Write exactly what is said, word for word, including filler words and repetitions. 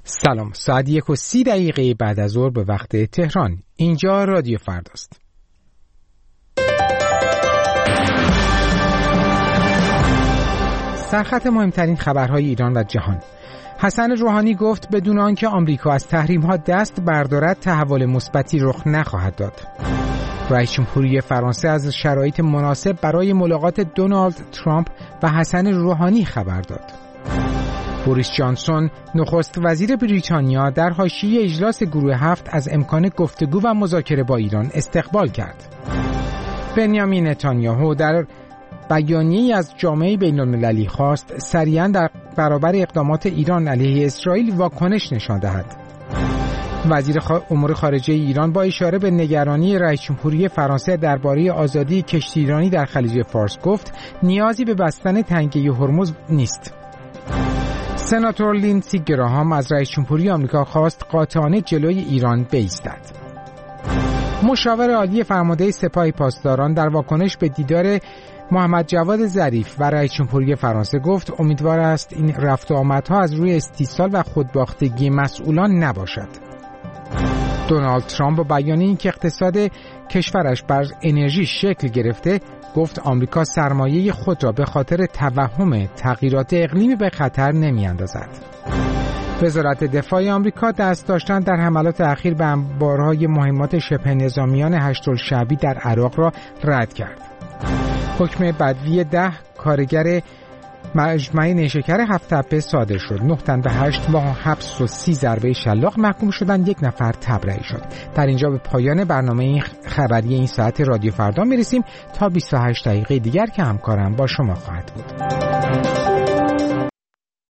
سلام، ساعت یک و سی دقیقه بعد از ظهر به وقت تهران. اینجا رادیو فرداست. سرخط مهمترین خبرهای ایران و جهان. حسن روحانی گفت بدون آنکه آمریکا از تحریم‌ها دست بردارد تحول مثبتی رخ نخواهد داد. رئیس جمهوری فرانسه از شرایط مناسب برای ملاقات دونالد ترامپ و حسن روحانی خبر داد. بوریس جانسون نخست وزیر بریتانیا در حاشیه اجلاس گروه هفت از امکان گفتگو و مذاکره با ایران استقبال کرد. بنیامین نتانیاهو در بیانیه‌ای از جامعه بین‌المللی خواست سریعاً در برابر اقدامات ایران علیه اسرائیل واکنش نشان دهد. وزیر امور خارجه ایران با اشاره به نگرانی رئیس جمهوری فرانسه درباره آزادی کشتیرانی در خلیج فارس گفت نیازی به بستن تنگه هرمز نیست. سناتور لینسی گراهام از رئیس جمهوری آمریکا خواست قاطعانه جلوی ایران بایستد. مشاور عالی فرمانده سپاه پاسداران در واکنش به دیدار محمد جواد ظریف و رئیس جمهوری فرانسه گفت امیدوار است این رفت و آمدها از روی استیصال و خودباختگی مسئولان نباشد. دونالد ترامپ با بیانیه‌ای که اقتصاد کشورش بر انرژی شکل گرفته گفت آمریکا سرمایه خود را به خاطر توهم تغییرات اقلیمی به خطر نمی‌اندازد. وزارت دفاع آمریکا دست داشتن در حملات اخیر به انبارهای مهمات شبه نظامیان هشت‌الشعبی در عراق را رد کرد. حکم بدوی ده کارگر مجمع نیشکر هفت تپه صادر شد. نه تن به هشت ماه حبس و سی ضربه شلاق محکوم شدند. یک نفر تبرئه شد. در اینجا به پایان برنامه خبری این ساعت رادیو فردا میرسیم تا بیست و هشت دقیقه دیگر که همکارم با شما خواهد بود.